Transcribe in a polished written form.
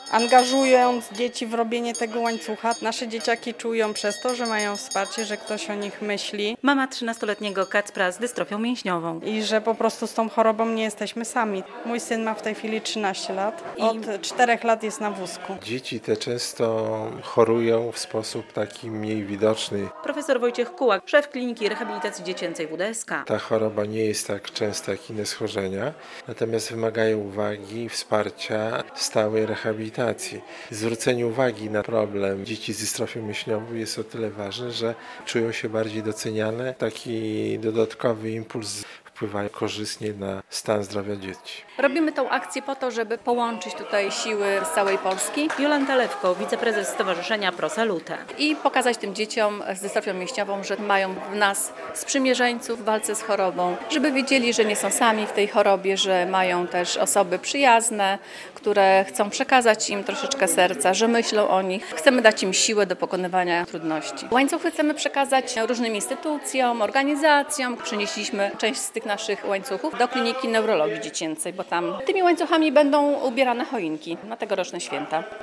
Angażując dzieci w robienie tego łańcucha, nasze dzieciaki czują przez to, że mają wsparcie, że ktoś o nich myśli Mama 13-letniego Kacpra z dystrofią mięśniową. i że po prostu z tą chorobą nie jesteśmy sami. Mój syn ma w tej chwili 13 lat. Od 4 lat jest na wózku. Dzieci te często chorują w sposób taki mniej widoczny. Profesor Wojciech Kułak, szef Kliniki Rehabilitacji Dziecięcej WDSK. Ta choroba nie jest tak częsta jak inne schorzenia, natomiast wymagają uwagi i wsparcia stałej rehabilitacji. Zwrócenie uwagi na problem dzieci z dystrofią mięśniową jest o tyle ważne, że czują się bardziej doceniane. Taki dodatkowy impuls wpływa korzystnie na stan zdrowia dzieci. Robimy tą akcję po to, żeby połączyć tutaj siły z całej Polski Jolanta Lewko, wiceprezes Stowarzyszenia Pro Salute. i pokazać tym dzieciom z dystrofią mięśniową, że mają w nas sprzymierzeńców w walce z chorobą, żeby wiedzieli, że nie są sami w tej chorobie, że mają też osoby przyjazne, które chcą przekazać im troszeczkę serca, że myślą o nich. Chcemy dać im siłę do pokonywania trudności. Łańcuchy chcemy przekazać różnym instytucjom, organizacjom. Przenieśliśmy część z tych naszych łańcuchów do Kliniki Neurologii Dziecięcej, bo tam tymi łańcuchami będą ubierane choinki na tegoroczne święta.